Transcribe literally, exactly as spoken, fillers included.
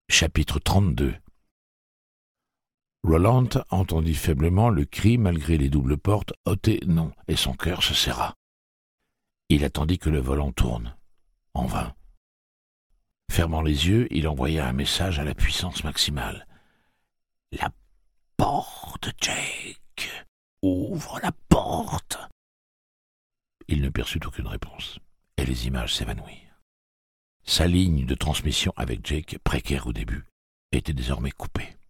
Chapitre trente-deux. Roland entendit faiblement le cri malgré les doubles portes « ôtez, non » et son cœur se serra. Il attendit que le volant tourne. En vain. Fermant les yeux, il envoya un message à la puissance maximale. « La porte, Jake! Ouvre la porte !» Il ne perçut aucune réponse, et les images s'évanouirent. Sa ligne de transmission avec Jake, précaire au début, était désormais coupée.